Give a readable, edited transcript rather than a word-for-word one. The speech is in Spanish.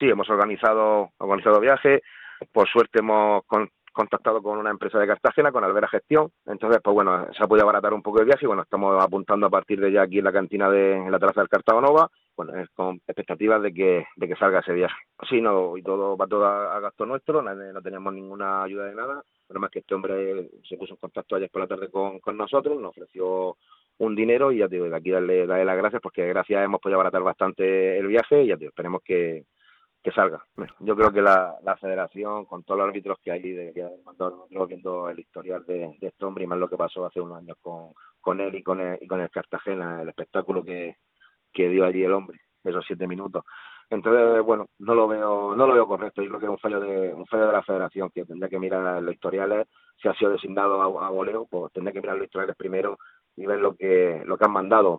Sí, hemos organizado viajes. Por suerte hemos contactado con una empresa de Cartagena, con Albera Gestión. Entonces, pues bueno, se ha podido abaratar un poco el viaje y bueno, estamos apuntando a partir de ya aquí en la cantina en la terraza del Cartago Nova, bueno, con expectativas de que salga ese viaje. Sí, no, y todo va todo a gasto nuestro, no teníamos ninguna ayuda de nada. Nada más que este hombre se puso en contacto ayer por la tarde con nosotros, nos ofreció un dinero y ya te digo, de aquí darle las gracias porque gracias hemos podido abaratar bastante el viaje y ya te digo, esperemos que salga. Bueno, yo creo que la federación, con todos los árbitros que hay, debería haber mandado viendo el historial de este hombre y más lo que pasó hace unos años con él y con el Cartagena, el espectáculo que dio allí el hombre, esos 7 minutos. Entonces, bueno, no lo veo correcto. Yo creo que es un fallo de la federación, que tendría que mirar los historiales. Si ha sido designado a voleo, pues tendría que mirar los historiales primero y ver lo que han mandado.